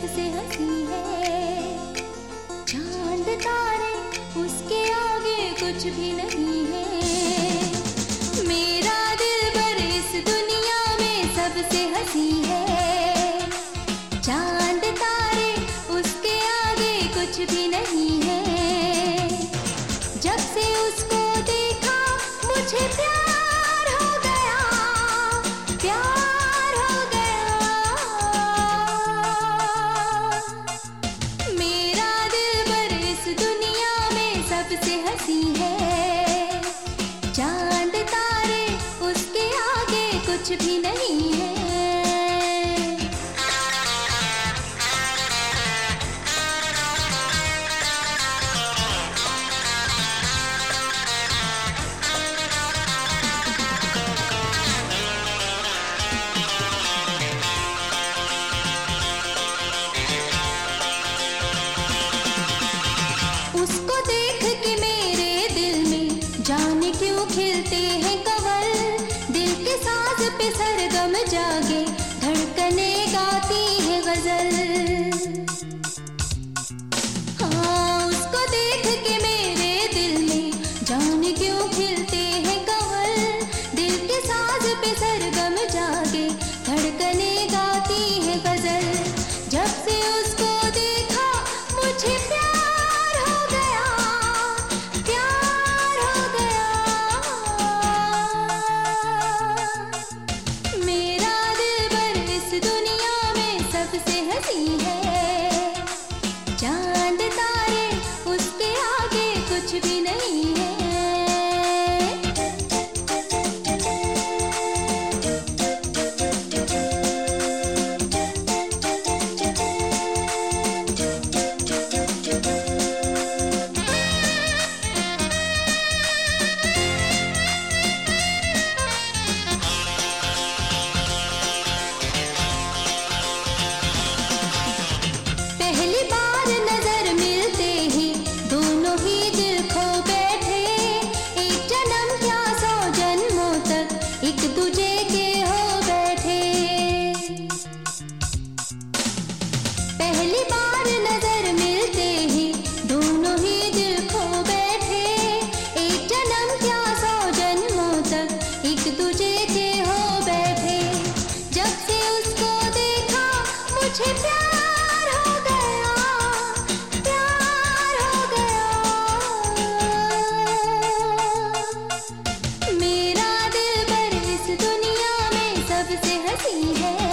सबसे हंसी है। चांद तारे उसके आगे कुछ भी नहीं है। मेरा दिलबर इस दुनिया में सबसे हंसी है। चांद तारे उसके आगे कुछ भी नहीं है। जब से उसको देखा मुझे प्यार हो गया, प्यार हो गया। मेरा दिलबर इस दुनिया में सबसे हंसी है। चांद तारे उसके आगे कुछ भी नहीं है। उसको देख के मेरे दिल में जाने क्यों खिलते हैं कंवल। दिल के साज पे सरगम जागे, धड़कने गाती है गजल। हाँ, उसको देख के मेरे दिल में जाने क्यों खिलते हैं कंवल। दिल के साज पे सरगम जागे, धड़कने गाती है गजल। जब से उसको देखा मुझे प्यार हो गया, प्यार हो गया। मेरा दिलबर इस दुनिया में सबसे हंसी है। चांद तारे उसके आगे कुछ भी नहीं है। पहली बार नजर मिलते ही दोनों ही दिल खो बैठे। एक जन्म क्या 100 जन्मों तक एक दूजे के हो बैठे। पहली बार नजर मिलते ही दोनों ही दिल खो बैठे। एक जन्म क्या 100 जन्मों तक एक दूजे के हो बैठे। जब से उसको देखा मुझे प्यार हो गया, प्यार हो गया। मेरा दिलबर इस दुनिया में सबसे हंसी है।